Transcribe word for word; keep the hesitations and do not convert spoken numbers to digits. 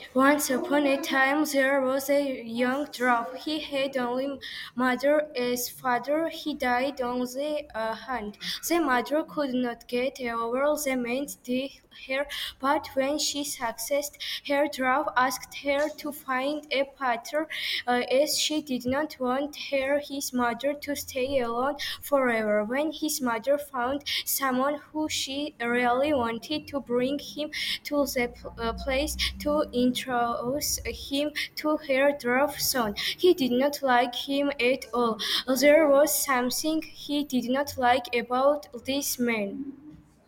Once upon a time there was a young dwarf. He had only mother as father. He died on the uh, hunt. The mother could not get over the man's death her, but when she succeeded, her dwarf asked her to find a pater, uh, as she did not want her his mother to stay alone forever. When his mother found someone who she really wanted to bring him to the uh, place to introduce him to her dwarf son. He did not like him at all. There was something he did not like about this man.